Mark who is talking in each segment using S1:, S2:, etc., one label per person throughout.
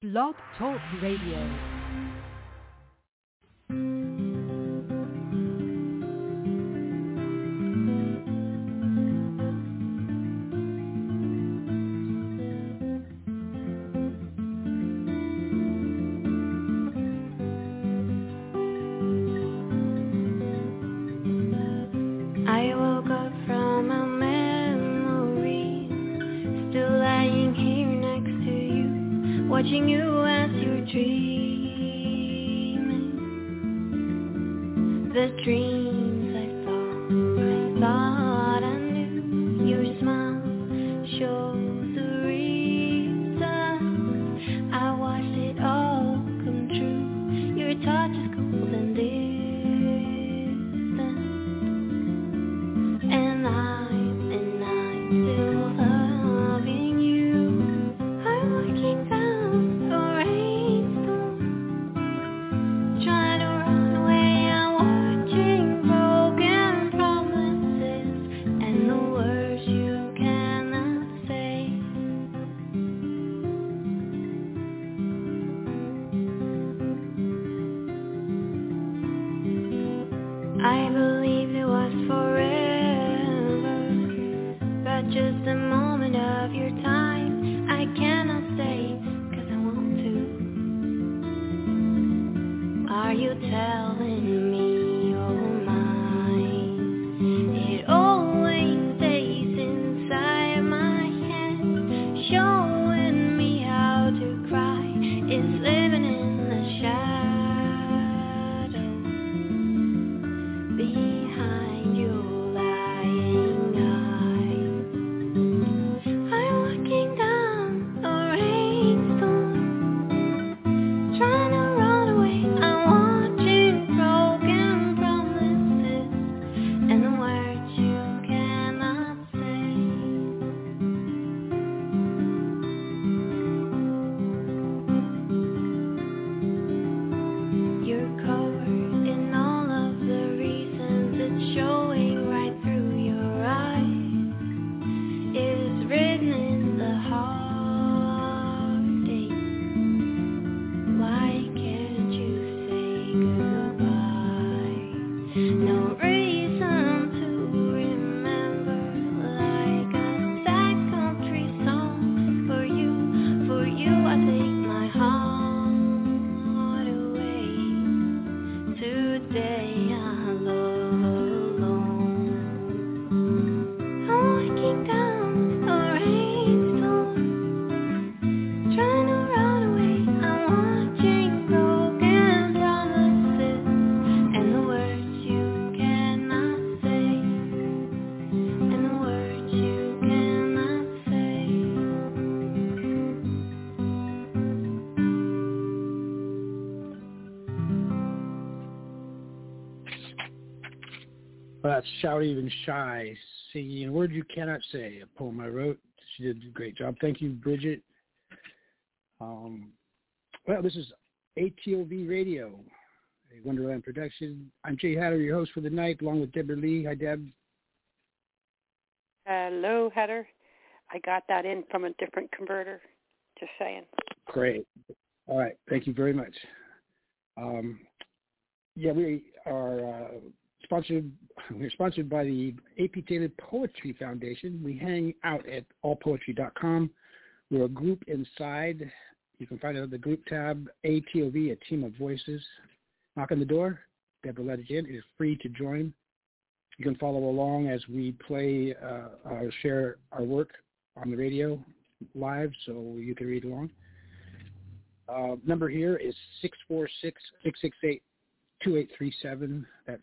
S1: Blog Talk Radio.
S2: Watching you as you're dreaming, the dreams I thought I knew. Your smile shows the reason I watched it all come true. Your touch is cold and distant, and I'm still loving you. I'm looking down. I believed it was forever, but just a moment of your time. I cannot stay, 'cause I want to. Are you telling me you're mine? It always stays inside my head, showing me how to cry. It's living in the shadows. Behind your lying eyes, I'm looking down the rainstorm, trying to run away. I'm watching broken promises and the words you cannot say. You're covered in all of the showing right through your eyes. It's written in the heartache. Why can't you say goodbye? No reason to remember, like a sad country song. For you I take my heart away. Today I love alone. I'm looking down the rainstorm, trying to run away. I'm watching broken promises and the words you cannot say, and the words you cannot say.
S3: Well, that's Shout Even Shy, singing Words You Cannot Say, a poem I wrote. She did a great job. Thank you, Bridget. Well, this is ATOV Radio, a Wonderland production. I'm Jay Hatter, your host for the night, along with Deborah Lee. Hi, Deb.
S4: Hello, Hatter. I got that in from a different converter. Just saying.
S3: Great. All right. Thank you very much. We are we're sponsored by the A.P. Taylor Poetry Foundation. We hang out at allpoetry.com. We're a group inside. You can find it on the group tab, ATOV, a team of voices. Knock on the door. Deborah let it in. It is free to join. You can follow along as we play or share our work on the radio live, so you can read along. Number here is 646-668-2837. That's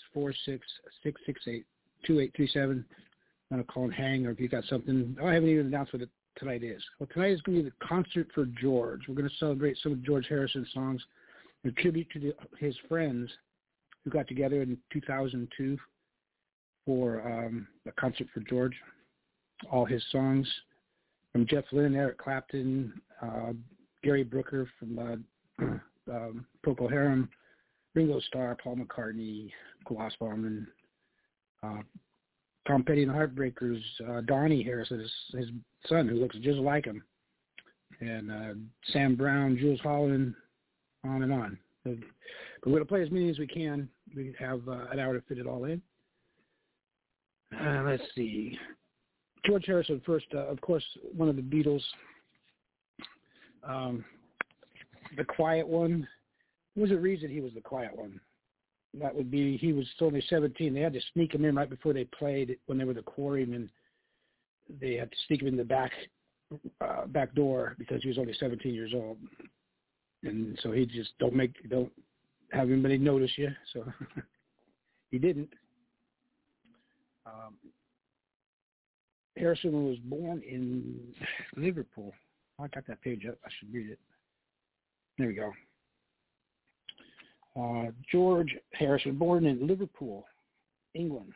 S3: 646-668-2837. I'm going to call and hang, or if you got something. I haven't even announced what tonight is. Well, tonight is going to be the Concert for George. We're going to celebrate some of George Harrison's songs in tribute to his friends who got together in 2002 for the Concert for George. All his songs from Jeff Lynne, Eric Clapton, Gary Brooker from Procol Harum, Ringo Starr, Paul McCartney, Klaus Bauman, Tom Petty and the Heartbreakers, Donnie Harrison, his son, who looks just like him. and Sam Brown, Jules Holland, on and on. But we're going to play as many as we can. We have an hour to fit it all in. Let's see. George Harrison first, of course, one of the Beatles. The quiet one. There was a reason he was the quiet one. That would be he was only 17. They had to sneak him in right before they played when they were the Quarrymen. They had to sneak him in the back door because he was only 17 years old. And so he just don't have anybody notice you. So he didn't. Harrison was born in Liverpool. I got that page up. I should read it. There we go. George Harrison, born in Liverpool, England,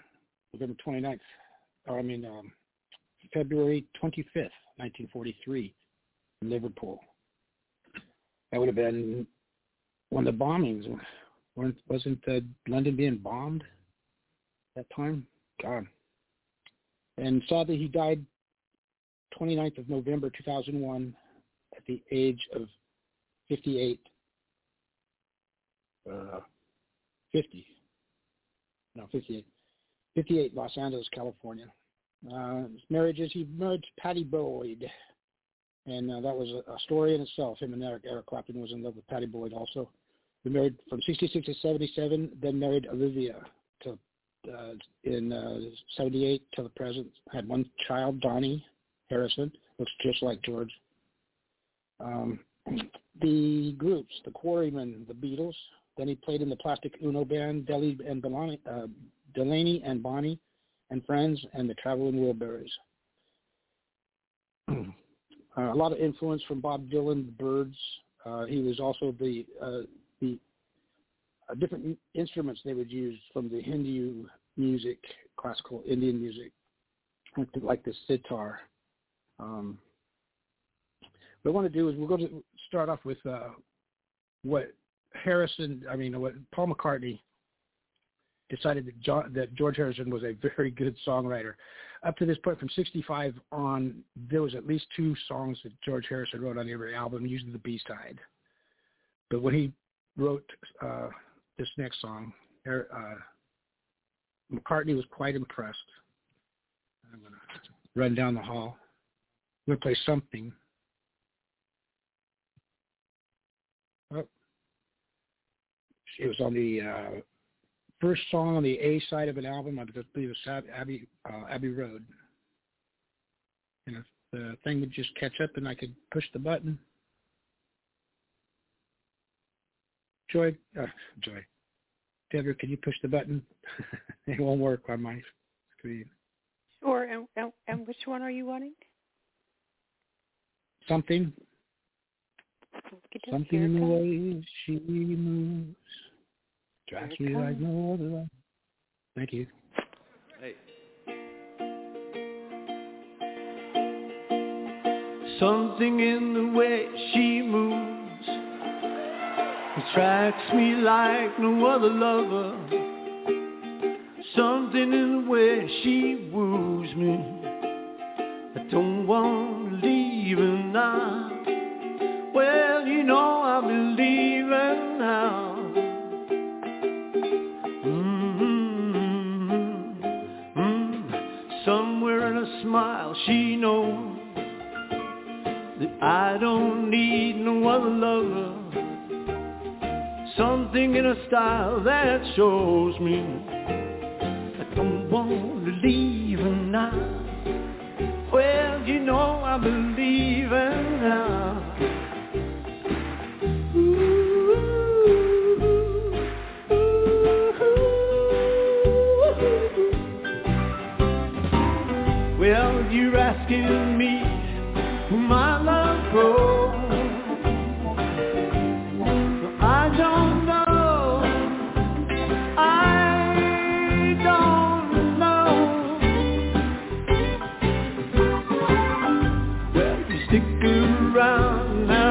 S3: February 25th, 1943, in Liverpool. That would have been one of the bombings. Wasn't London being bombed at that time? God. And sadly, he died 29th of November, 2001, at the age of 58. 58, Los Angeles, California. His marriages, he married Pattie Boyd, and that was a story in itself. Him and Eric Clapton was in love with Pattie Boyd also. They married from 66 to 77, then married Olivia in 78 till the present. Had one child, Donnie Harrison, looks just like George. The groups, the Quarrymen, the Beatles. Then he played in the Plastic Ono Band, Delaney and Bonnie and Friends, and the Traveling Wilburys. A lot of influence from Bob Dylan, the Byrds. He was also the different instruments they would use from the Hindu music, classical Indian music, like the sitar. What I want to do is we're going to start off with what Paul McCartney decided that George Harrison was a very good songwriter. Up to this point, from 65 on, there was at least 2 songs that George Harrison wrote on every album, usually the B-side. But when he wrote this next song, McCartney was quite impressed. I'm going to run down the hall. I'm going to play something. Oh. It was on the first song on the A side of an album. I believe it was Abbey Road. And if the thing would just catch up and I could push the button. Joy. Deborah, can you push the button? It won't work on my screen.
S4: Sure. And which one are you wanting?
S3: Something. Something in the way she moves drives me like no other. Thank you.
S5: Hey. Something in the way she moves attracts me like no other lover. Something in the way she woos me. I don't want to leave her now. Well, you know I'll be leaving now. Somewhere in a smile she knows that I don't need no other lover. Something in her style that shows me I don't want to leave her now. Well, you know I'll be leaving now. Well, you're asking me who my love grows. I don't know. I don't know. Well, you stick around now.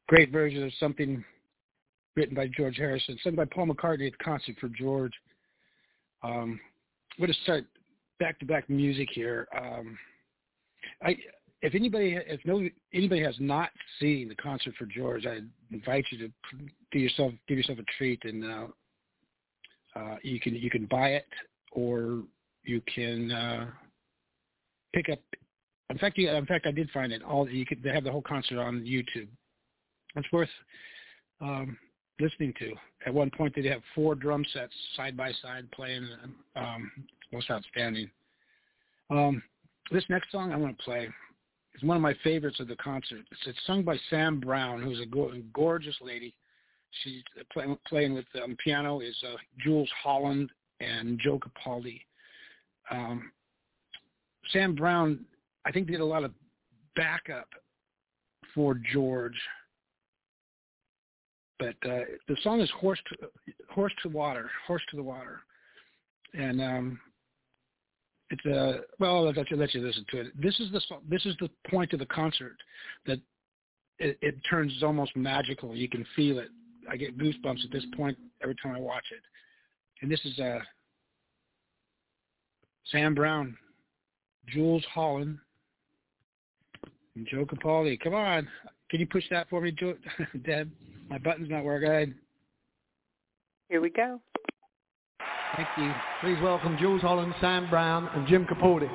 S3: great version of something written by George Harrison, sung by Paul McCartney at the Concert for George. We're going to start back-to-back music here. If anybody has not seen the Concert for George, I invite you to give yourself a treat, and you can buy it, or you can pick up. In fact, I did find it. They have the whole concert on YouTube. It's worth listening to. At one point, they have 4 drum sets side by side playing. It's most outstanding. This next song I'm going to play is one of my favorites of the concert. It's sung by Sam Brown, who's a gorgeous lady. She's playing with piano is Jules Holland and Joe Capaldi. Sam Brown, I think, did a lot of backup for George. But the song is Horse to the Water, and it's I'll let you listen to it. This is the point of the concert that it turns almost magical. You can feel it. I get goosebumps at this point every time I watch it. And this is Sam Brown, Jules Holland, and Joe Capaldi. Come on, can you push that for me, Deb? My button's not working.
S4: Here we go.
S3: Thank you.
S5: Please welcome Jules Holland, Sam Brown, and Jim Capaldi.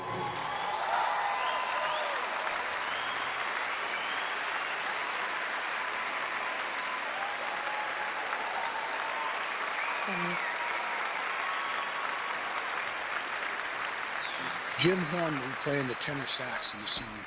S3: Jim Horn will be playing the tenor sax in the song.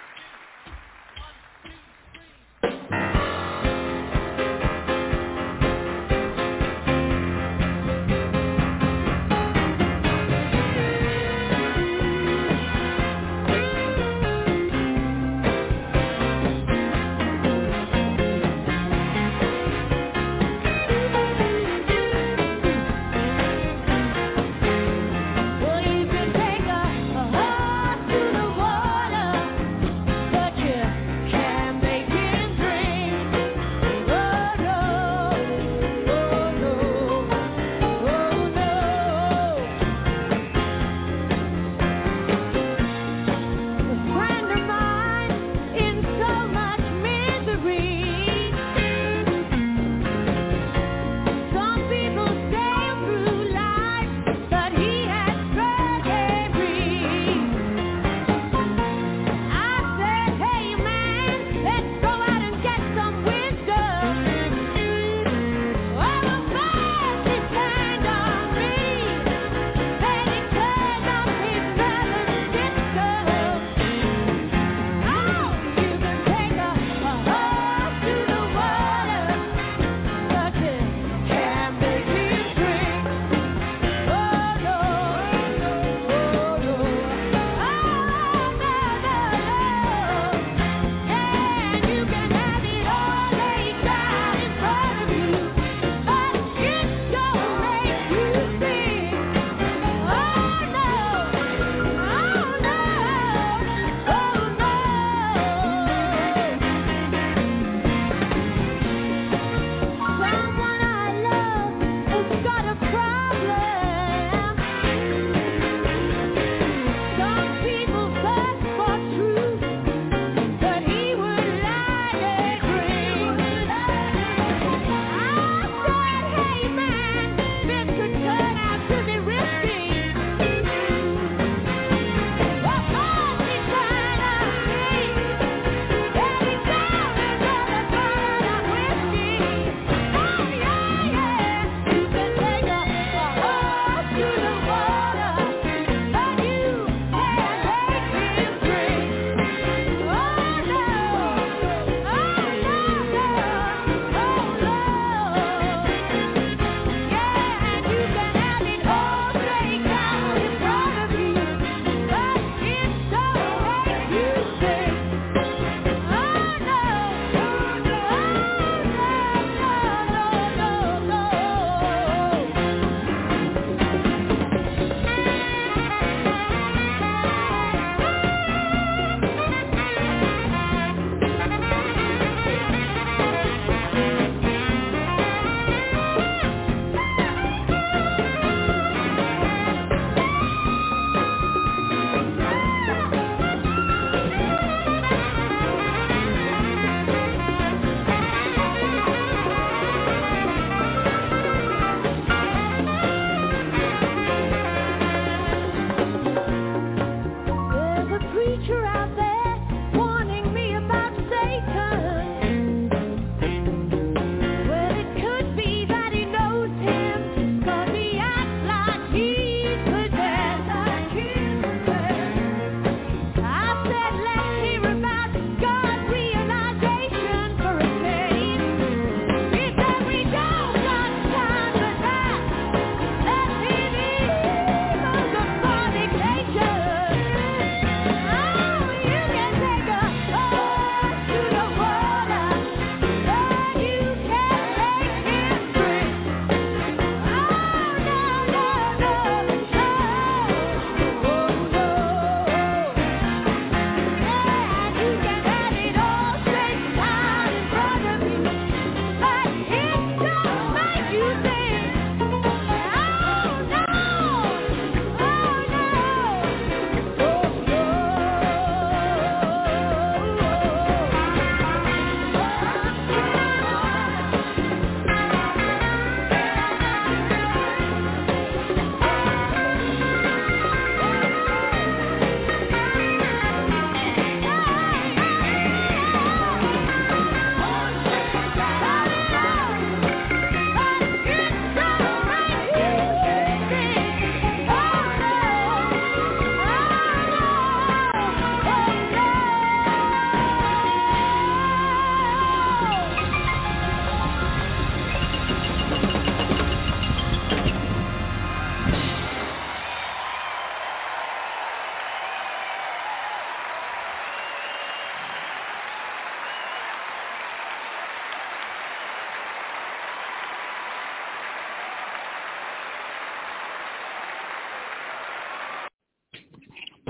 S2: Well, you can take a horse to the water.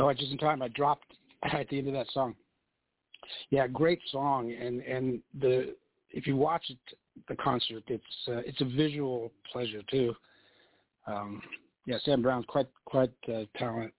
S3: Oh, just in time. I dropped at the end of that song. Yeah, great song, and if you watch it, the concert, it's a visual pleasure too. Yeah, Sam Brown's quite talent.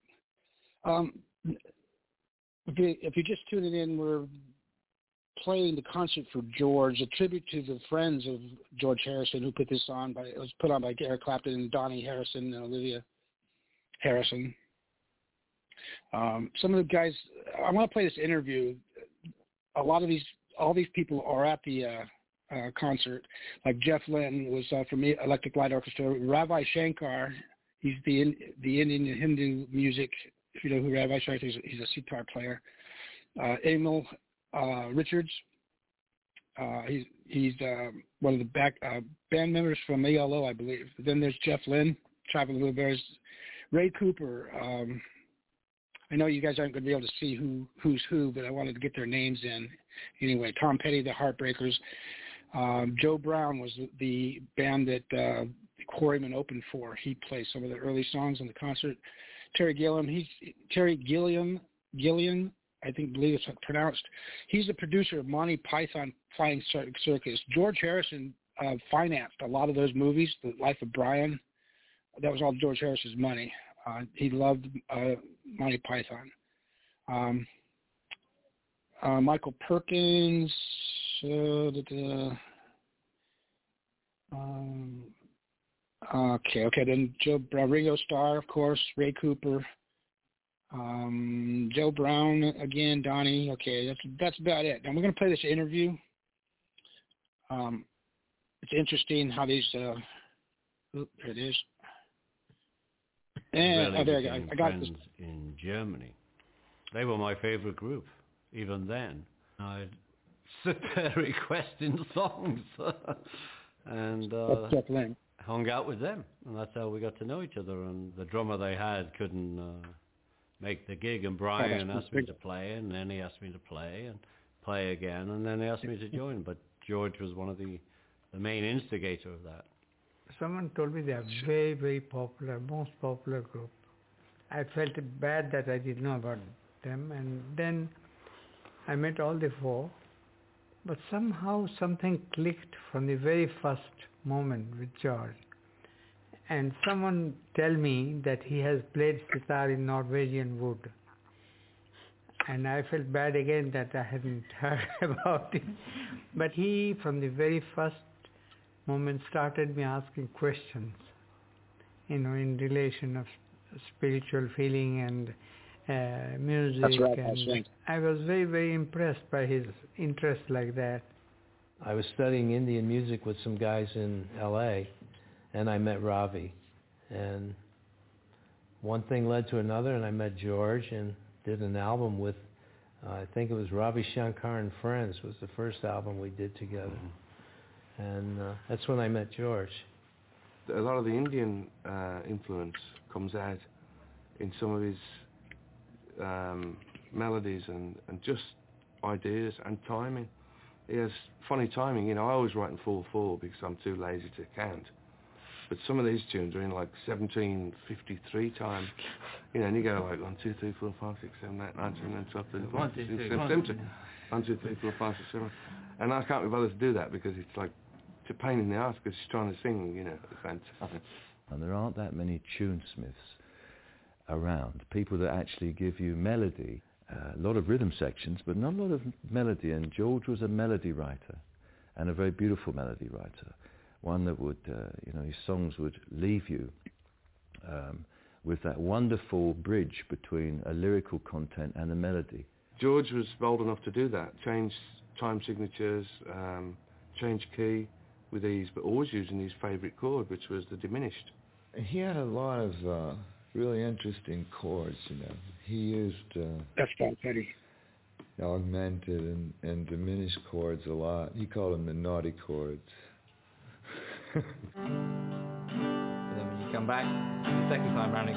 S3: If you're just tuning in, we're playing the concert for George, a tribute to the friends of George Harrison, who put this on. It was put on by Eric Clapton and Donnie Harrison and Olivia Harrison. Some of the guys, I want to play this interview. All these people are at the concert. Like Jeff Lynne was from Electric Light Orchestra. Ravi Shankar, he's the Indian Hindu music. If you know who Ravi Shankar is, he's a sitar player. Emil Richards, he's one of the band members from ALO, I believe. Then there's Jeff Lynne, Traveling Wilburys. Ray Cooper. I know you guys aren't going to be able to see who's who, but I wanted to get their names in. Anyway, Tom Petty, the Heartbreakers. Joe Brown was the band that Quarrymen opened for. He plays some of the early songs on the concert. Terry Gilliam, I believe it's pronounced. He's the producer of Monty Python Flying Circus. George Harrison financed a lot of those movies, The Life of Brian. That was all George Harrison's money. He loved Monty Python. Michael Perkins. Okay. Then Ringo Starr, of course. Ray Cooper. Joe Brown again. Donnie. Okay, that's about it. Now we're going to play this interview. It's interesting how these. There it is. And
S6: really
S3: there you go. I got this
S6: in Germany. They were my favorite group, even then. I'd sit there requesting songs and hung out with them, and that's how we got to know each other. And the drummer they had couldn't make the gig, and Brian asked me to play, and then he asked me to play and play again, and then he asked me to join. But George was one of the main instigator of that.
S7: Someone told me they are very, very popular, most popular group. I felt bad that I didn't know about them, and then I met all the four, but somehow something clicked from the very first moment with George. And someone tell me that he has played sitar in Norwegian wood. And I felt bad again that I hadn't heard about it. But he, from the very first moment, started me asking questions, in relation of spiritual feeling and music.
S3: That's right.
S7: And I was very, very impressed by his interest like that.
S8: I was studying Indian music with some guys in L.A., and I met Ravi. And one thing led to another, and I met George and did an album with, I think it was Ravi Shankar and Friends was the first album we did together. And that's when I met George.
S9: A lot of the Indian influence comes out in some of his melodies and just ideas and timing. He has funny timing. I always write in 4/4 because I'm too lazy to count. But some of these tunes are in like 1753 time. And you go like 1, 2, 3, 4, 5, 6, 7, 8, 9, 10, 11, 12, 13, 14, 15, 16, 17. 1, 2, 3, 4, 5, 6, 7. And I can't be bothered to do that because it's like it's a pain in the ass because she's trying to sing, fantastic.
S10: And there aren't that many tunesmiths around, people that actually give you melody, a lot of rhythm sections, but not a lot of melody. And George was a melody writer, and a very beautiful melody writer. One that would, his songs would leave you with that wonderful bridge between a lyrical content and a melody.
S9: George was bold enough to do that, change time signatures, change key with ease, but always using his favourite chord, which was the diminished.
S11: He had a lot of really interesting chords, He used
S3: that's Tom Petty.
S11: Augmented and diminished chords a lot. He called them the naughty chords.
S12: And then when you come back the second time round, it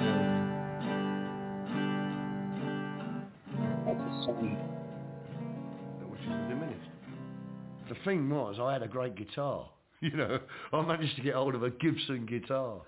S12: goes.
S3: That's a song.
S9: Which is diminished.
S13: The thing was, I had a great guitar. I managed to get hold of a Gibson guitar.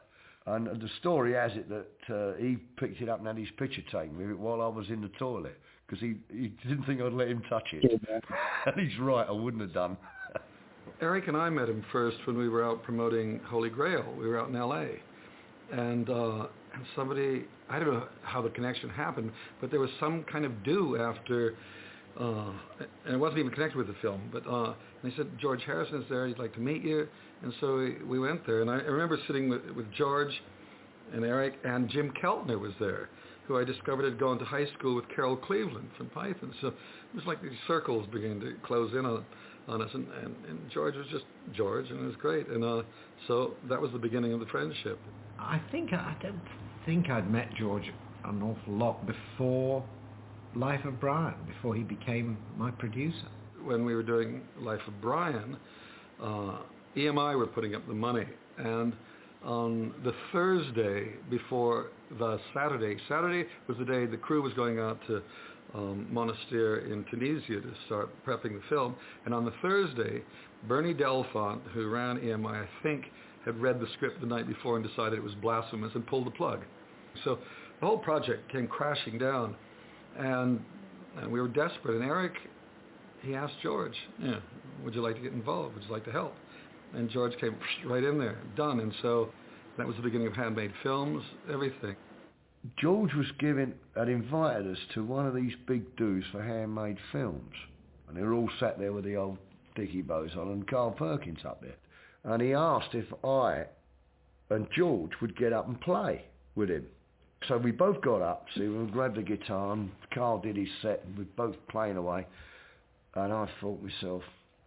S13: And the story has it that he picked it up and had his picture taken with it while I was in the toilet, because he didn't think I'd let him touch it. And he's right, I wouldn't have done.
S14: Eric and I met him first when we were out promoting Holy Grail. We were out in L.A. And somebody, I don't know how the connection happened, but there was some kind of do after, and it wasn't even connected with the film, but and he said, George Harrison's there, he'd like to meet you. And so we went there, and I remember sitting with George and Eric, and Jim Keltner was there, who I discovered had gone to high school with Carol Cleveland from Python. So it was like these circles began to close in on us, and George was just George, and it was great. And so that was the beginning of the friendship.
S15: I don't think I'd met George an awful lot before Life of Brian, before he became my producer.
S14: When we were doing Life of Brian, EMI were putting up the money, and on the Thursday before the Saturday was the day the crew was going out to Monastir in Tunisia to start prepping the film, and on the Thursday, Bernie Delfont, who ran EMI, I think, had read the script the night before and decided it was blasphemous and pulled the plug. So the whole project came crashing down, and we were desperate, and Eric, he asked George, would you like to get involved? Would you like to help? And George came right in there, done. And so that was the beginning of Handmade Films, everything.
S13: George had invited us to one of these big do's for Handmade Films. And they were all sat there with the old dicky bows on and Carl Perkins up there. And he asked if I and George would get up and play with him. So we both got up, we grabbed the guitar, and Carl did his set, and we were both playing away. And I thought to myself,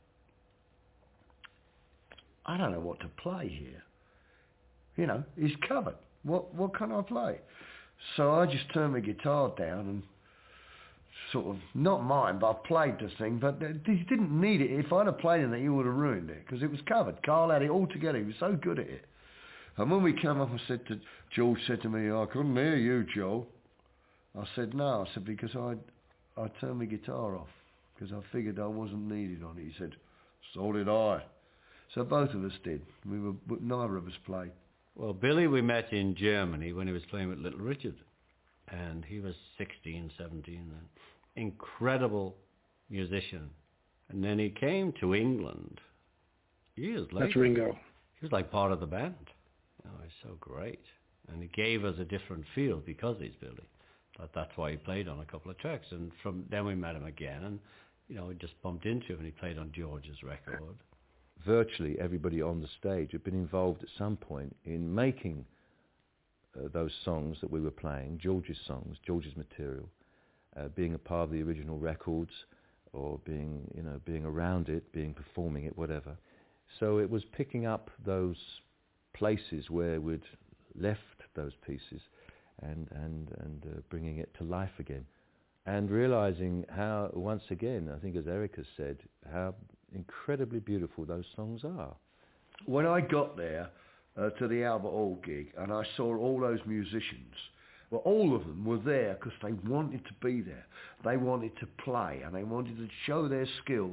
S13: I don't know what to play here. You know, he's covered. What can I play? So I just turned my guitar down and sort of, not mine, but I played the thing, but he didn't need it. If I'd have played it, he would have ruined it, because it was covered. Carl had it all together. He was so good at it. And when we came up, George said to me, I couldn't hear you, Joe. I said, no. I said, because I turned my guitar off, because I figured I wasn't needed on it. He said, so did I. So both of us did. Neither of us played.
S6: Well, Billy we met in Germany when he was playing with Little Richard. And he was 16, 17 then. Incredible musician. And then he came to England years later.
S3: That's Ringo.
S6: He was like part of the band. Oh, he's so great. And he gave us a different feel because he's Billy. That's why he played on a couple of tracks. And from then we met him again, and we just bumped into him, and he played on George's record.
S10: Virtually everybody on the stage had been involved at some point in making those songs that we were playing, George's songs, George's material, being a part of the original records, or being around it, performing it, whatever. So it was picking up those places where we'd left those pieces and bringing it to life again. And realizing how, once again, I think as Eric has said, how incredibly beautiful those songs are.
S13: When I got there to the Albert Hall gig and I saw all those musicians, well, all of them were there because they wanted to be there. They wanted to play and they wanted to show their skills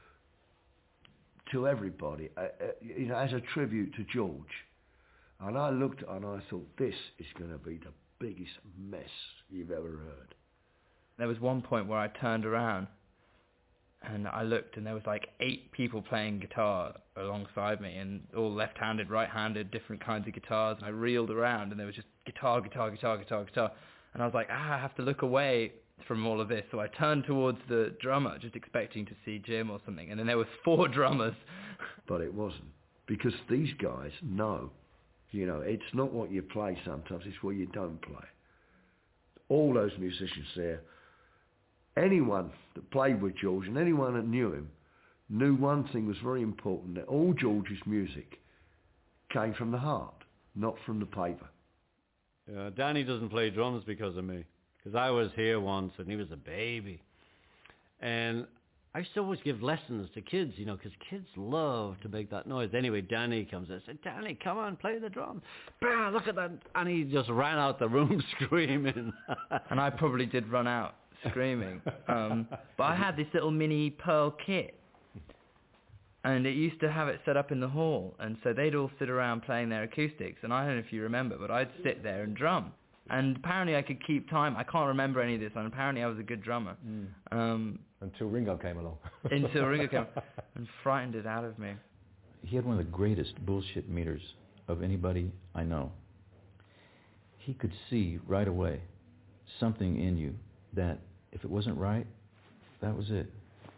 S13: to everybody, as a tribute to George. And I looked and I thought, this is going to be the biggest mess you've ever heard.
S12: There was one point where I turned around and I looked and there was like 8 people playing guitar alongside me, and all left-handed, right-handed, different kinds of guitars. And I reeled around and there was just guitar. And I was like, I have to look away from all of this. So I turned towards the drummer, just expecting to see Jim or something. And then there were 4 drummers.
S13: But it wasn't, because these guys know, it's not what you play sometimes, it's what you don't play. All those musicians there, anyone that played with George and anyone that knew him knew one thing was very important, that all George's music came from the heart, not from the paper.
S6: Danny doesn't play drums because of me, because I was here once and he was a baby. And I used to always give lessons to kids, because kids love to make that noise. Anyway, Danny comes in and said, Danny, come on, play the drums. Bah, look at that. And he just ran out the room screaming.
S12: And I probably did run out screaming. But I had this little mini Pearl kit. And it used to have it set up in the hall, and so they'd all sit around playing their acoustics, and I don't know if you remember, but I'd sit there and drum. And apparently I could keep time. I can't remember any of this, and apparently I was a good drummer.
S10: Until Ringo came along.
S12: Until Ringo came and frightened it out of me.
S10: He had one of the greatest bullshit meters of anybody I know. He could see right away something in you that if it wasn't right, that was it.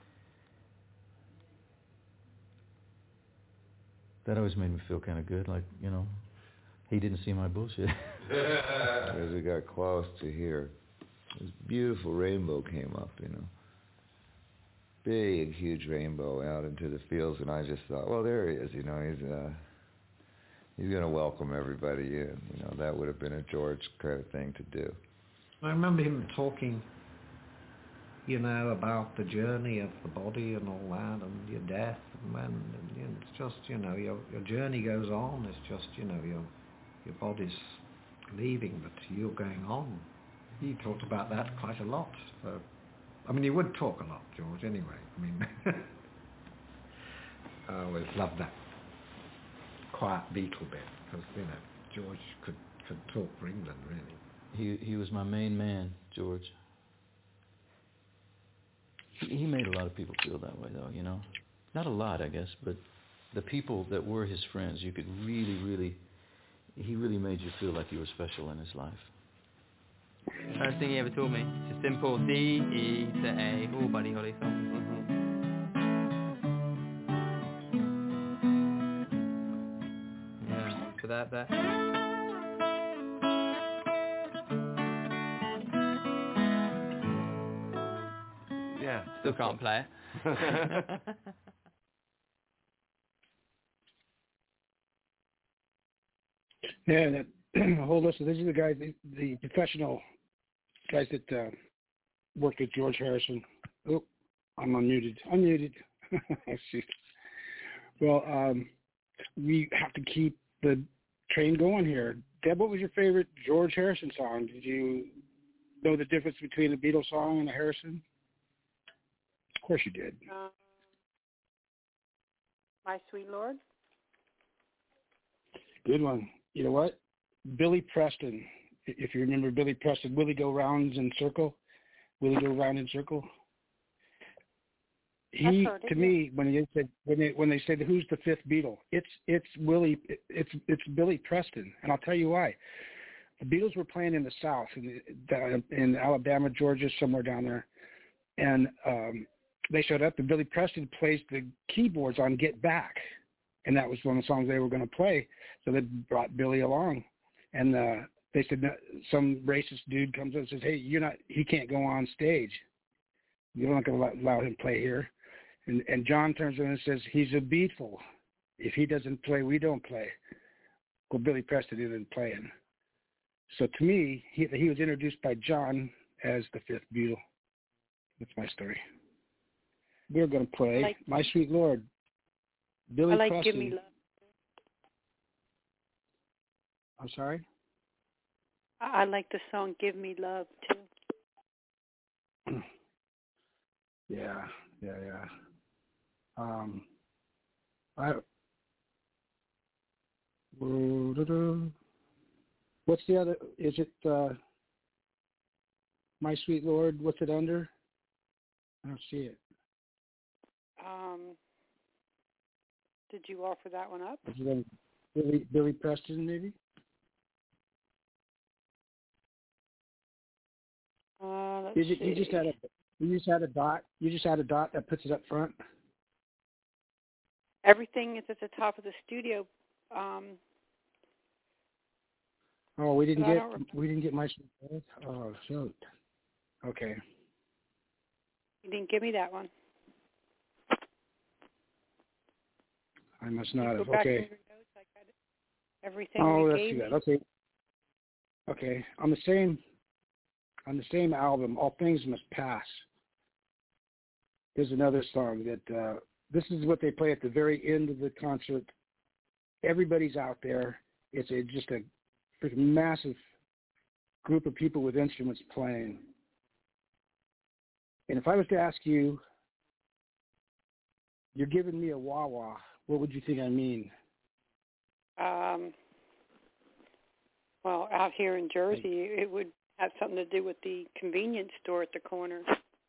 S10: That always made me feel kind of good, like, you know, he didn't see my bullshit.
S11: As we got close to here, this beautiful rainbow came up, you know. Big, huge rainbow out into the fields, and I just thought, well, there he is, you know, he's going to welcome everybody in. You know, that would have been a George kind of thing to do.
S15: I remember him talking, you know, about the journey of the body and all that, and your death, and you know, it's just, you know, your journey goes on. It's just, you know, your body's leaving, but you're going on. He talked about that quite a lot. So, I mean, he would talk a lot, George, anyway. I mean, I always loved that quiet Beatle bit, because, you know, George could talk for England, really.
S10: He was my main man, George. He made a lot of people feel that way, though, you know. Not a lot, I guess, but the people that were his friends, you could really, he really made you feel like you were special in his life.
S12: First thing he ever taught me, it's a simple D, E to A, all Buddy Holly songs. Yeah, for that there.
S9: Yeah.
S12: Still can't play it.
S3: Yeah, that whole list. These are the guys, the professional guys that worked with George Harrison. Oh, I'm unmuted. See. Well, we have to keep the train going here. Deb, what was your favorite George Harrison song? Did you know the difference between a Beatles song and a Harrison? Of course you did.
S4: My Sweet Lord.
S3: Good one. You know what? Billy Preston. If you remember Billy Preston, Willie Go Round in Circle. Willie Go Round in Circle. He, to me, when they said who's the fifth Beatle, it's Billy Preston, and I'll tell you why. The Beatles were playing in the South, in Alabama, Georgia, somewhere down there, and they showed up, and Billy Preston plays the keyboards on Get Back, and that was one of the songs they were going to play. So they brought Billy along, and they said some racist dude comes up and says, "Hey, he can't go on stage. You're not going to allow him to play here." And John turns around and says, "He's a Beatle. If he doesn't play, we don't play." Well, Billy Preston isn't playing. So to me, he was introduced by John as the fifth Beatle. That's my story. We're going to play My Sweet Lord. Billy Preston.
S4: Give Me Love.
S3: I'm sorry?
S4: I like the song Give Me Love, too.
S3: Yeah. What's the other? Is it My Sweet Lord? What's it under? I don't see it.
S4: Did you offer that one up?
S3: Is it Billy Preston, maybe?
S4: Let's see.
S3: You just had a dot. You just had a dot that puts it up front.
S4: Everything is at the top of the studio.
S3: Oh, we didn't get My Sweet Lord. Oh, shoot. Okay.
S4: You didn't give me that one.
S3: I must not have.
S4: Go back
S3: Okay.
S4: in your notes. I got it. Everything
S3: Let's
S4: gave
S3: do that.
S4: me.
S3: Okay. On the same album, All Things Must Pass. There's another song that this is what they play at the very end of the concert. Everybody's out there. It's just a freaking massive group of people with instruments playing. And if I was to ask you You're giving me a wah-wah. What would you think I mean?
S4: Well, out here in Jersey, it would have something to do with the convenience store at the corner.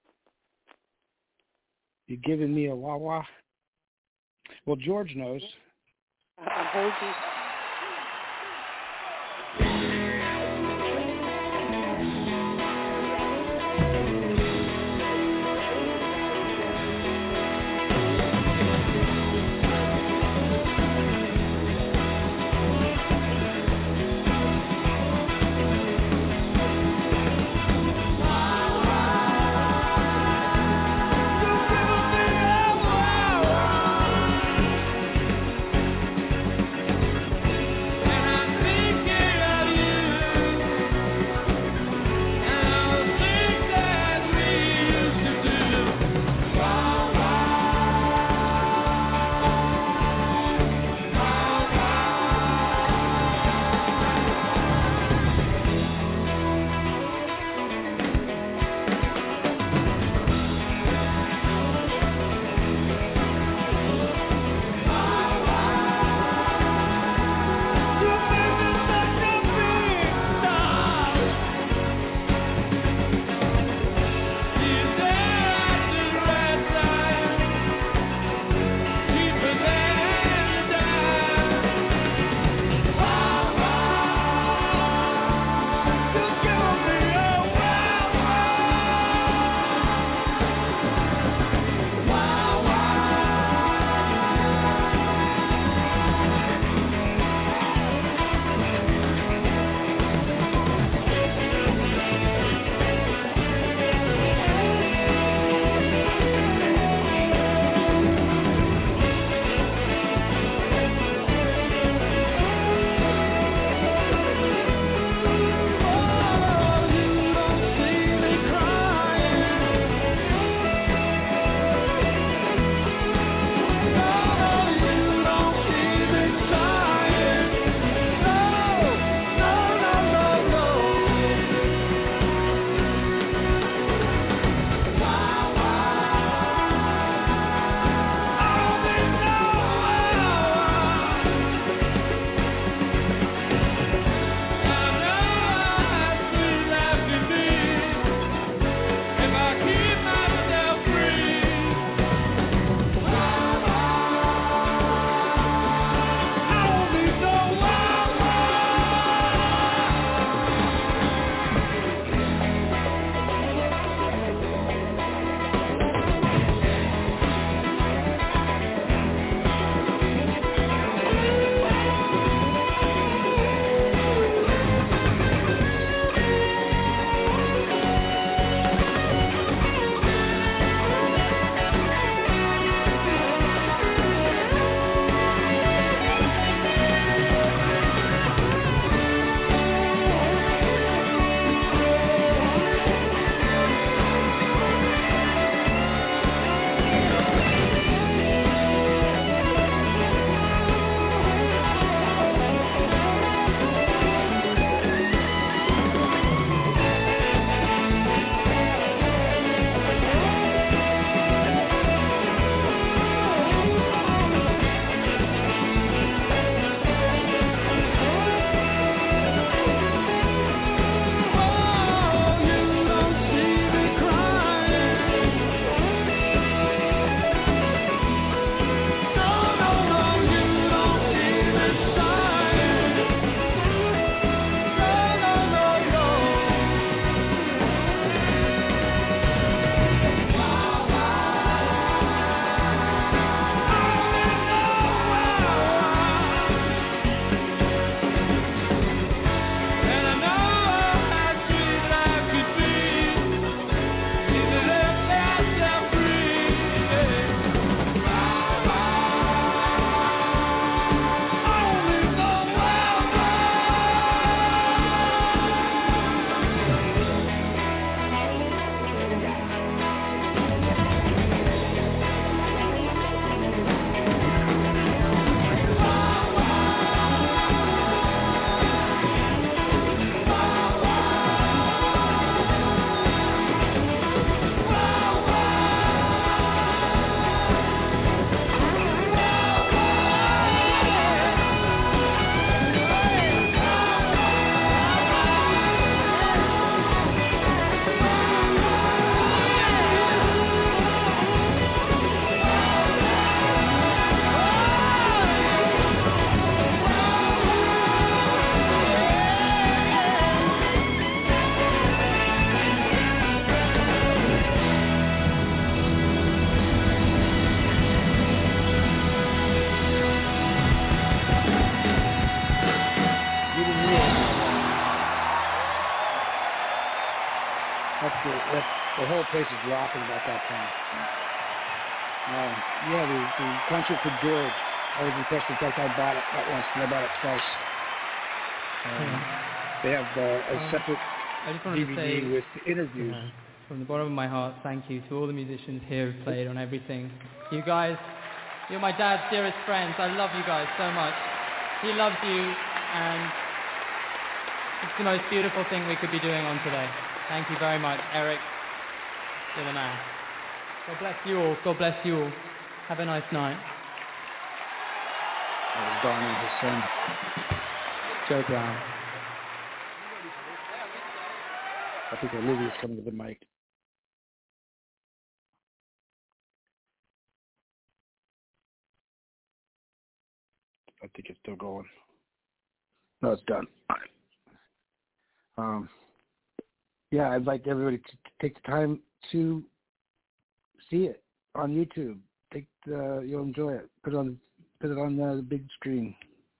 S3: You're giving me a wah-wah? Well, George knows.
S4: A hoagie.
S3: The whole place is rocking about that time. Yeah, the concert for George. I was impressed. In fact, I bought it that once, and I bought it twice. They have a separate
S16: I just wanted
S3: DVD
S16: to say,
S3: with interviews.
S16: From the bottom of my heart, thank you to all the musicians here who played on everything. You guys, you're my dad's dearest friends. I love you guys so much. He loves you, and it's the most beautiful thing we could be doing on today. Thank you very much, Eric. You're the man. God bless you all. God bless you all. Have a nice night.
S3: Donnie, his son, Joe Brown. I think Olivia's coming to the mic. I think it's still going. No, it's done. All right. Yeah, I'd like everybody to take the time to see it on YouTube. You'll enjoy it. Put it on the big screen.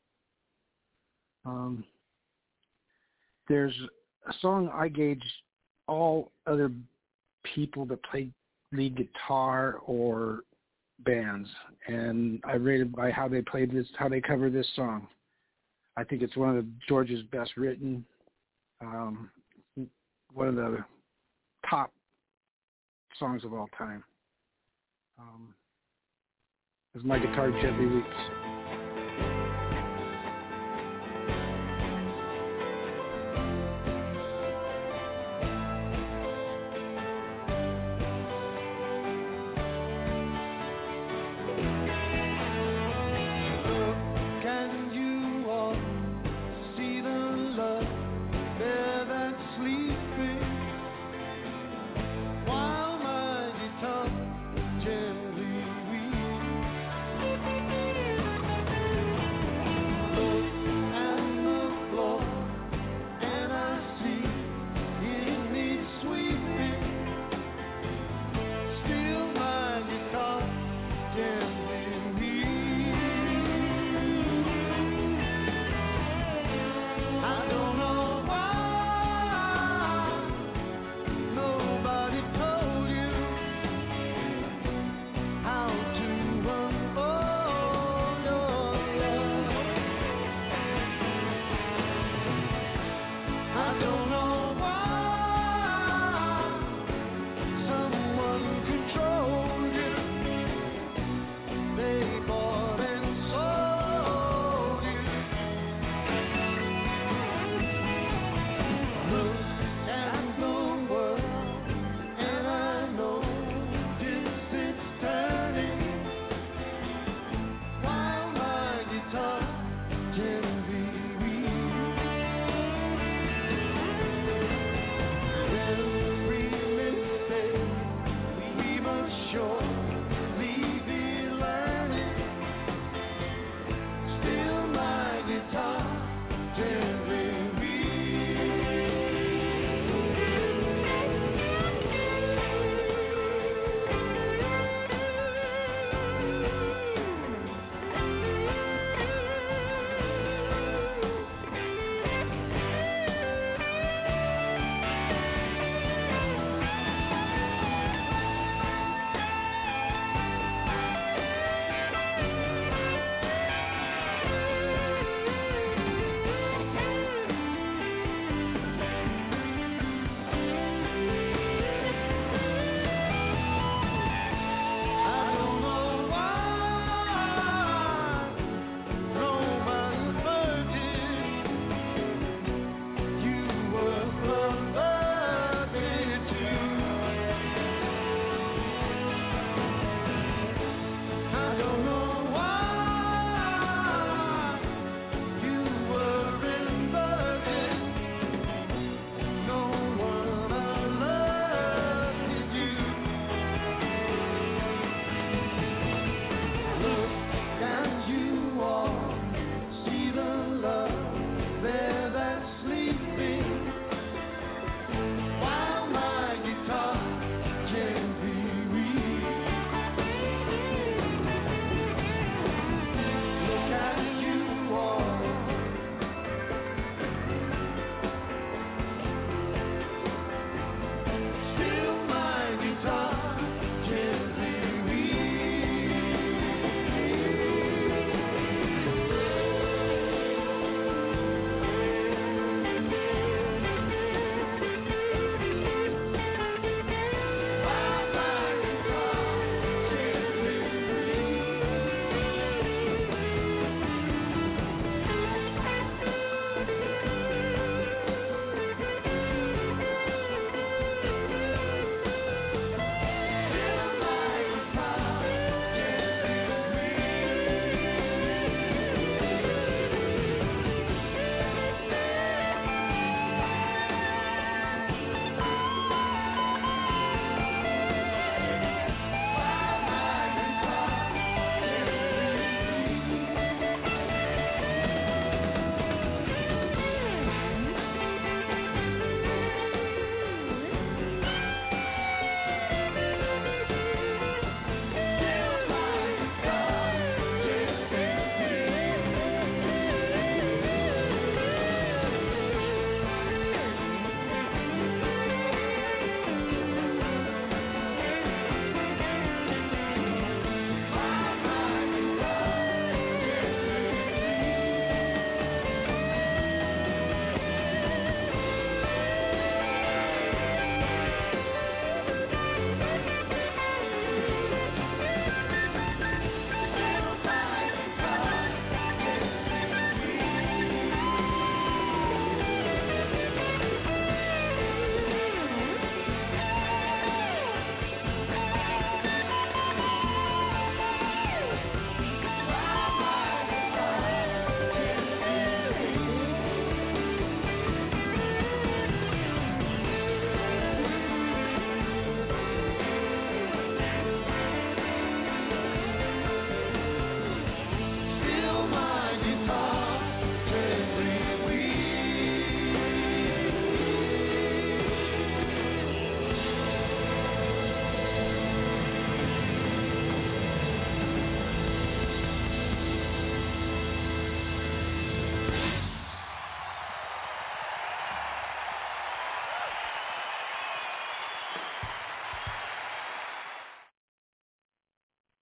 S3: There's a song I gauge all other people that play lead guitar or bands, and I rated by how they played this, how they cover this song. I think it's one of George's best written, one of the top songs of all time. As my guitar gently weeps.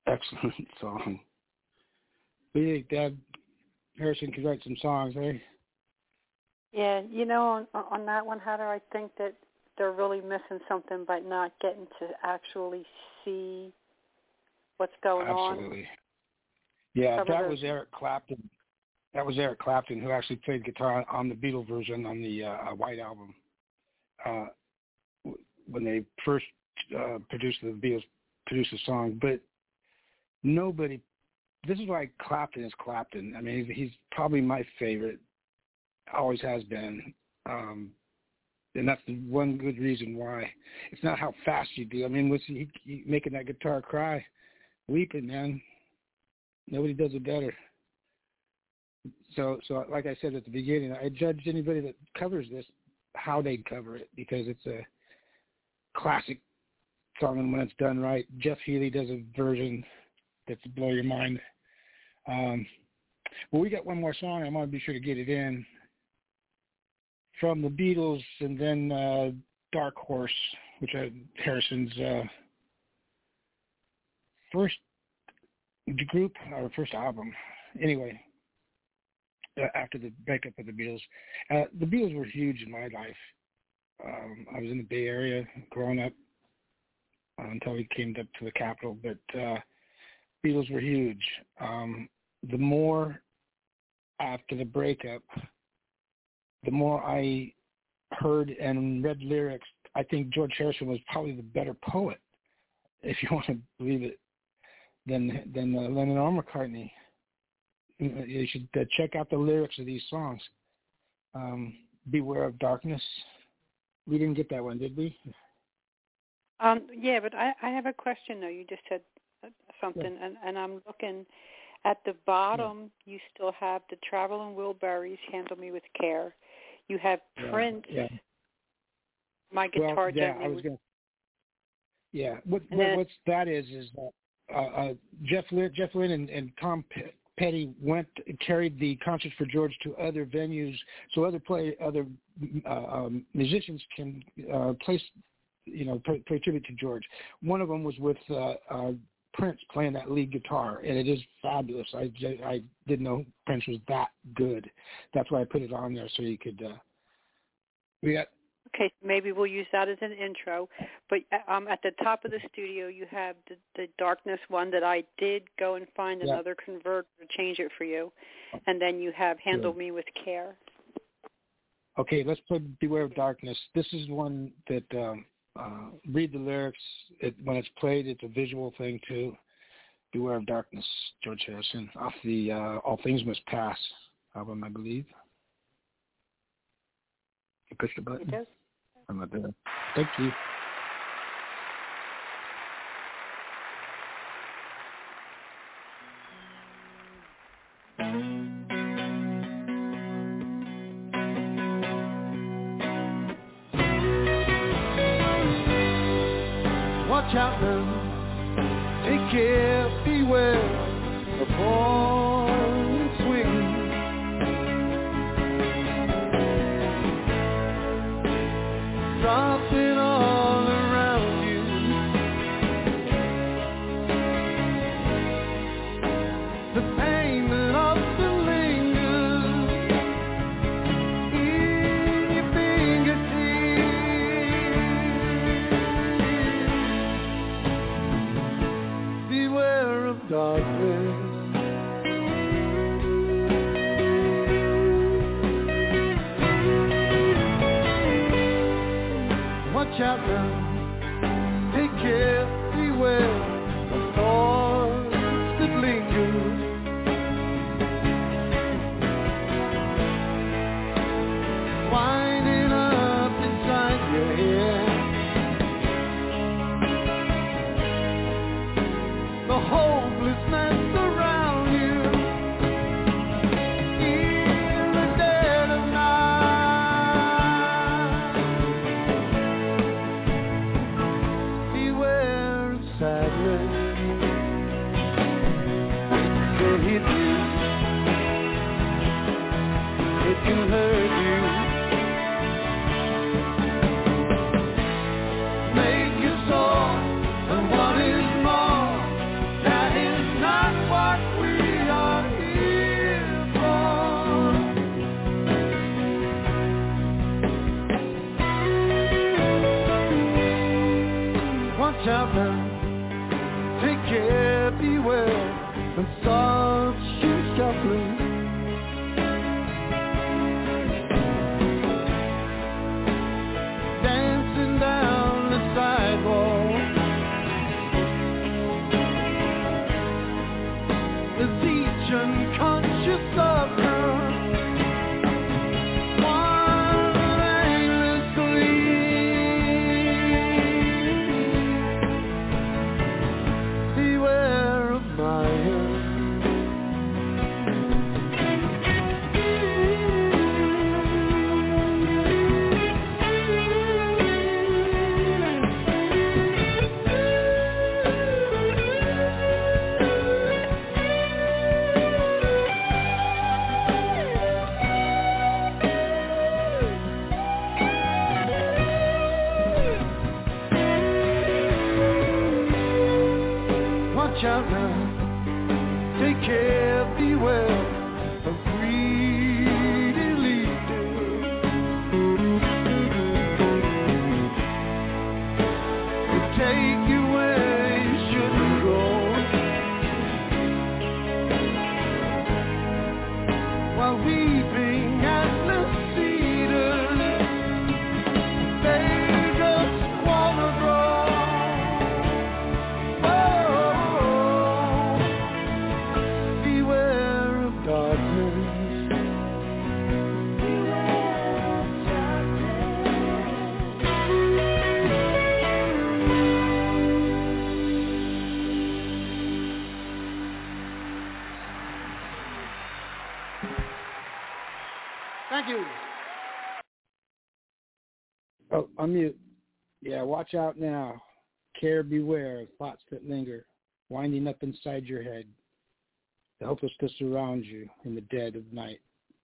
S3: excellent song. What do you think, Dad? Harrison could write some songs, eh?
S4: Yeah, on that one, Heather, I think that they're really missing something by not getting to actually see what's going on.
S3: Absolutely. Yeah, that was Eric Clapton. That was Eric Clapton who actually played guitar on the Beatles version on the White Album. When they first the Beatles produced the song, but nobody. This is why Clapton is Clapton. I mean, he's probably my favorite. Always has been, and that's the one good reason why. It's not how fast you do. I mean, was he making that guitar cry, weeping, man? Nobody does it better. So like I said at the beginning, I judge anybody that covers this how they cover it, because it's a classic song, and when it's done right, Jeff Healey does a version that's blow your mind. Well, we got one more song. I want to be sure to get it in from the Beatles, and then Dark Horse, which is Harrison's first group or first album. Anyway, after the breakup of the Beatles. The Beatles were huge in my life. I was in the Bay Area growing up until we came up to the capital, but Beatles were huge. The more after the breakup, the more I heard and read lyrics, I think George Harrison was probably the better poet, if you want to believe it, than Lennon or McCartney. You should check out the lyrics of these songs. Beware of Darkness. We didn't get that one, did we?
S4: Yeah, but I have a question, though. You just said something, yeah. and I'm looking at the bottom. Yeah. You still have the Traveling Wilburys, Handle Me With Care. You have Prince, My Guitar Gently.
S3: What's that is that Jeff Lynne and Tom Petty carried the Concert for George to other venues, so other musicians can play tribute to George. One of them was with Prince playing that lead guitar, and it is fabulous. I didn't know Prince was that good. That's why I put it on there so you could.
S4: Okay, maybe we'll use that as an intro. But at the top of the studio, you have the Darkness one that I did go and find another converter to change it for you, and then you have Handle Me With Care. Okay,
S3: let's play Beware of Darkness. This is one that. Read the lyrics. When it's played, it's a visual thing too. Beware of Darkness, George Harrison, off the All Things Must Pass album, I believe. You push the button?
S4: Yes.
S3: I'm not doing it. Thank you.
S5: Watch out now, take care, beware of falling swing. Dropping all around you. The pain that often lingers in your fingertips. Beware of darkness. Watch out now, take care, beware of thoughts that linger. Winding up inside your head. The hopelessness around you in the dead of night. Beware of sadness. It can hit you. It can hurt you. Make you sore, and what is more, that is and soft shoe shuffling. Dancing down the sidewalk as each unconscious of her. Watch out now, take care, beware of greedy leaders. They take you where you shouldn't go, while weeping atlas cedars, they just wanna grow. Thank you.
S3: Oh, unmute. Yeah, watch out now. Care, beware, thoughts that linger, winding up inside your head. The hopelessness around you in the dead of night.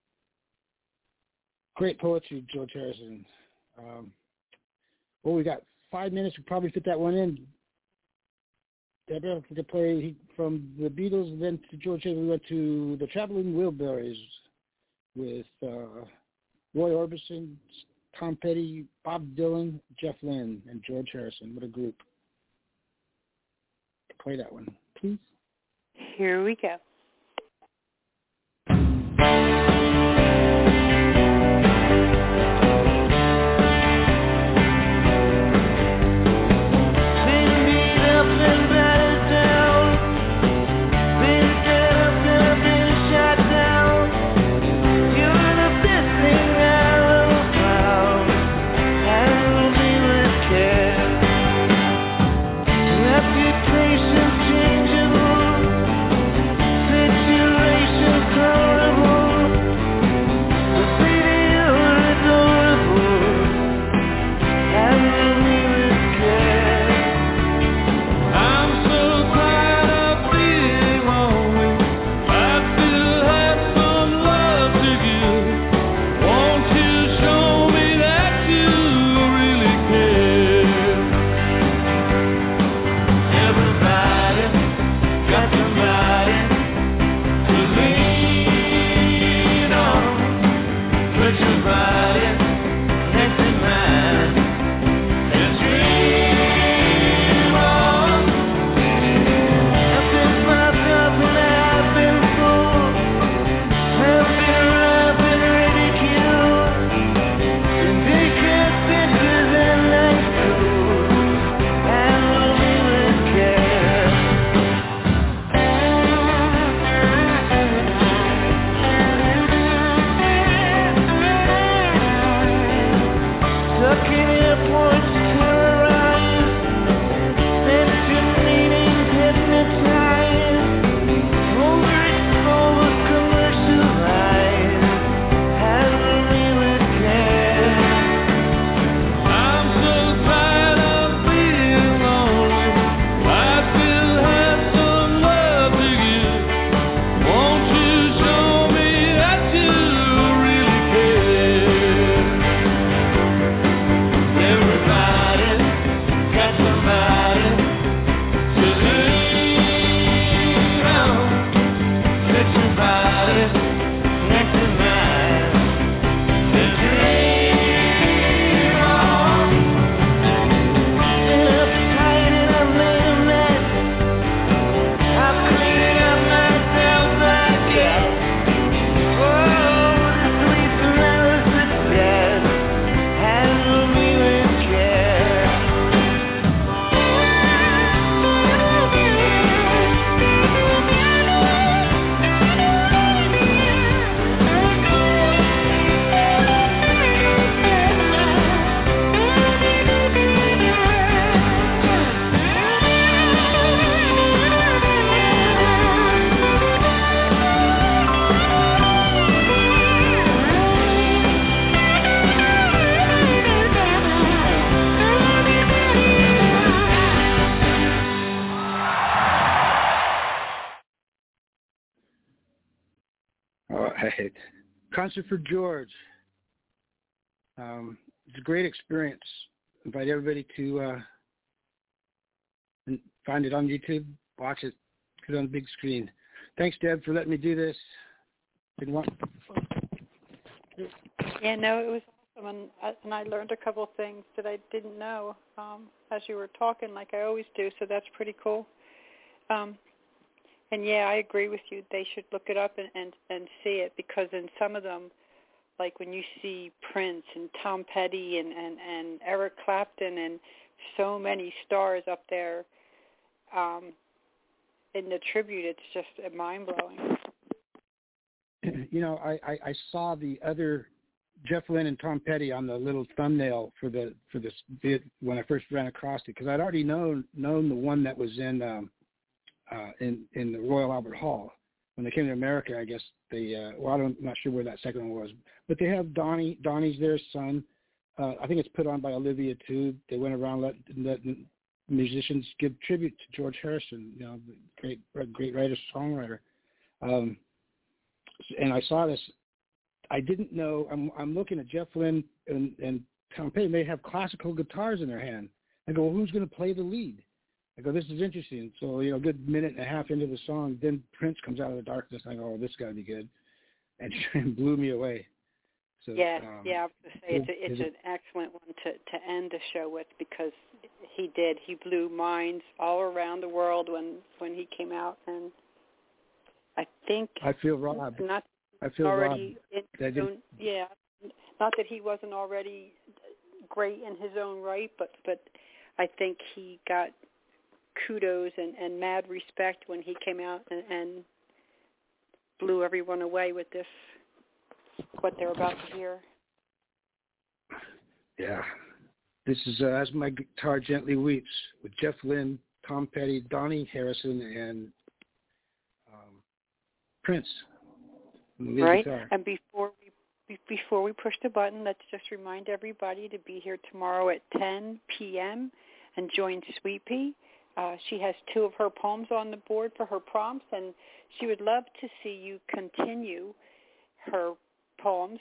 S3: Great poetry, George Harrison. Well, we got 5 minutes. We probably fit that one in. Deborah could play from the Beatles, and then to George Harrison. We went to the Traveling Wilburys with Roy Orbison, Tom Petty, Bob Dylan, Jeff Lynne, and George Harrison. What a group. Play that one, please.
S4: Here we go.
S5: Reputation changeable,
S3: All right. Concert for George. It's a great experience. Invite everybody to find it on YouTube, watch it, put it on the big screen. Thanks, Deb, for letting me do this.
S4: Yeah, no, it was awesome, and I learned a couple of things that I didn't know as you were talking, like I always do, so that's pretty cool. And yeah, I agree with you. They should look it up and see it, because in some of them, like when you see Prince and Tom Petty and Eric Clapton and so many stars up there in the tribute, it's just mind-blowing.
S3: You know, I saw the other Jeff Lynne and Tom Petty on the little thumbnail for this bit when I first ran across it, because I'd already known the one that was in the Royal Albert Hall. When they came to America, I guess I'm not sure where that second one was, but they have Donnie's their son. I think it's put on by Olivia too. They went around letting musicians give tribute to George Harrison, you know, the great writer, songwriter. And I saw this. I didn't know. I'm looking at Jeff Lynne and Tom Petty. They have classical guitars in their hand. I go, well, who's going to play the lead? I go, this is interesting. So, you know, a good minute and a half into the song, then Prince comes out of the darkness. And I go, oh, this got to be good. And it blew me away. So,
S4: yeah, I was going to say it's an excellent one to end the show with, because he did. He blew minds all around the world when he came out, and I think
S3: I feel robbed.
S4: Not
S3: I feel
S4: already
S3: robbed.
S4: Not that he wasn't already great in his own right, but I think he got kudos and mad respect when he came out and blew everyone away with this, what they're about to hear.
S3: Yeah. This is As My Guitar Gently Weeps with Jeff Lynne, Tom Petty, Donnie Harrison, and Prince.
S4: Right.
S3: Guitar.
S4: And before we push the button, let's just remind everybody to be here tomorrow at 10 p.m. and join Sweet Pea. She has 2 of her poems on the board for her prompts, and she would love to see you continue her poems.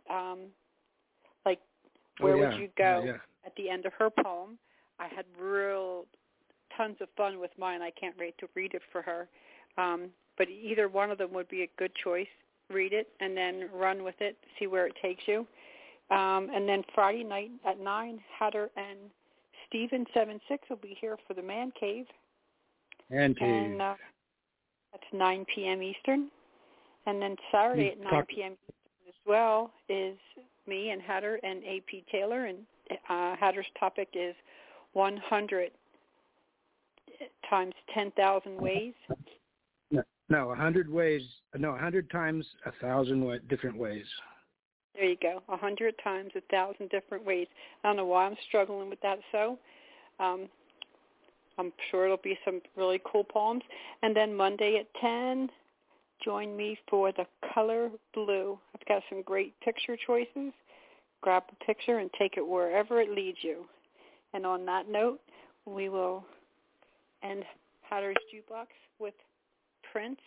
S4: Where would you go at the end of her poem? I had tons of fun with mine. I can't wait to read it for her. But either one of them would be a good choice. Read it and then run with it, see where it takes you. And then Friday night at 9, Hatter and Steven 76 will be here for the Man Cave. And that's 9 p.m. Eastern. And then Saturday at 9 p.m. Eastern as well is me and Hatter and A.P. Taylor. And Hatter's topic is 100 times 10,000 ways.
S3: No, 100 ways. No, 100 times 1,000 different ways.
S4: There you go, 100 times 1,000 different ways. I don't know why I'm struggling with that, so I'm sure it'll be some really cool poems. And then Monday at 10, join me for the Color Blue. I've got some great picture choices. Grab a picture and take it wherever it leads you. And on that note, we will end Hatter's Jukebox with Prince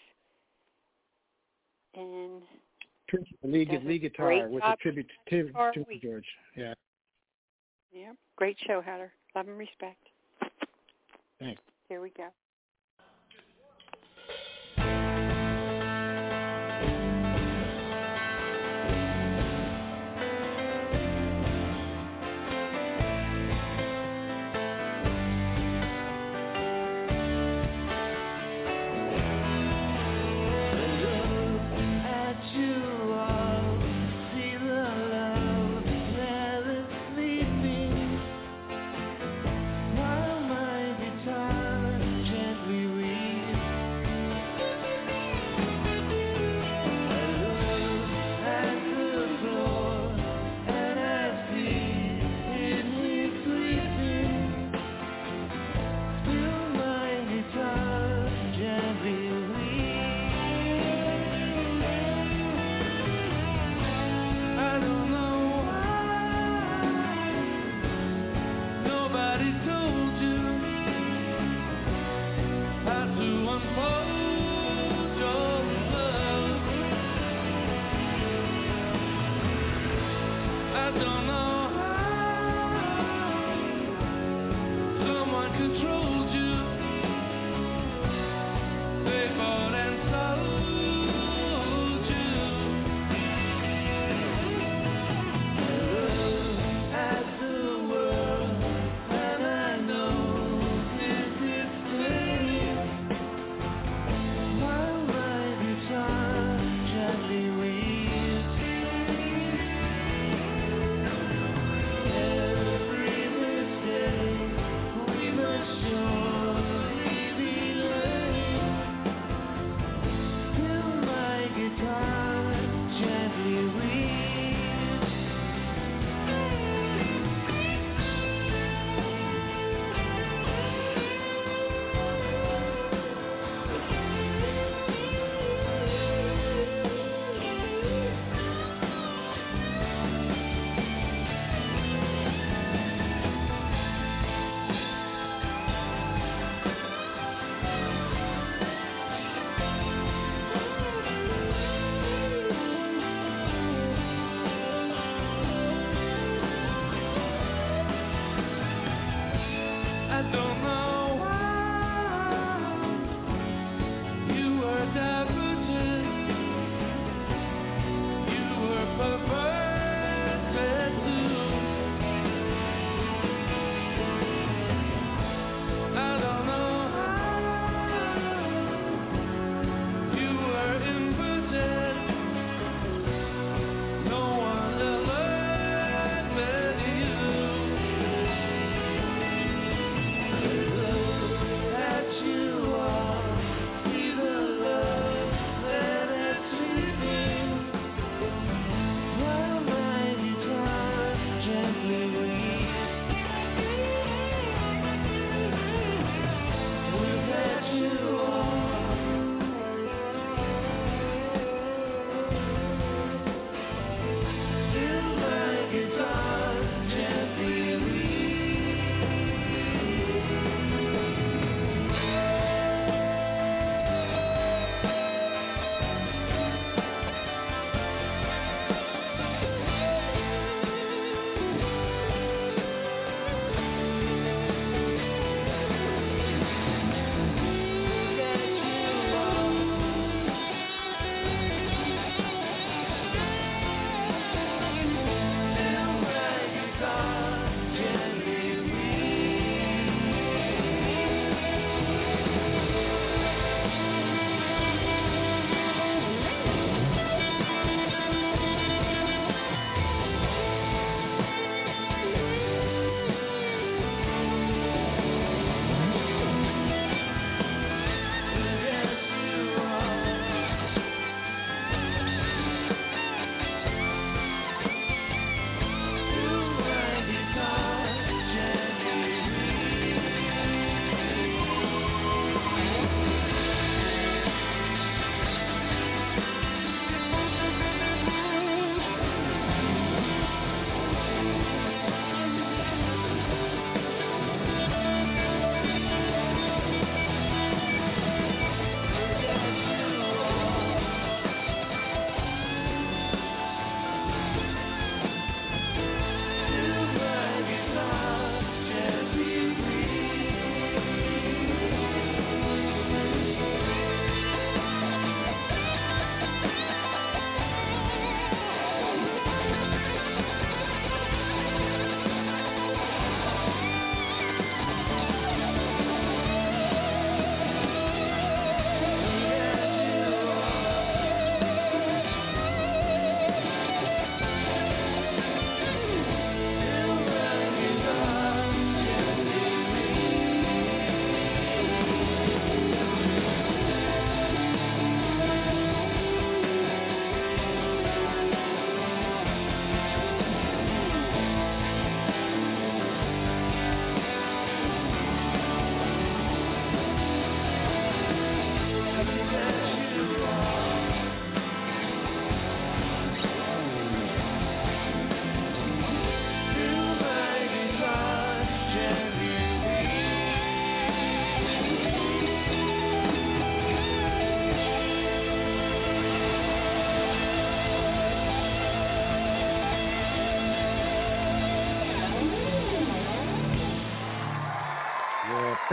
S4: and
S3: lead guitar with a tribute to George. Yeah.
S4: Yeah. Great show, Hatter. Love and respect.
S3: Thanks.
S4: Here we go.
S5: While my guitar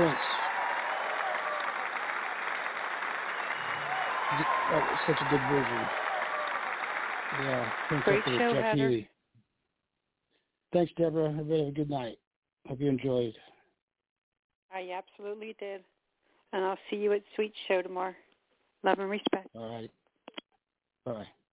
S3: Prince. That was such a good version. Yeah, Prince
S4: Great
S3: up there
S4: show,
S3: with Jeff
S4: Heather.
S3: Healey. Thanks, Deborah. Everybody have a good night. Hope you enjoyed.
S4: I absolutely did. And I'll see you at Sweet Show tomorrow. Love and respect.
S3: All right. Bye.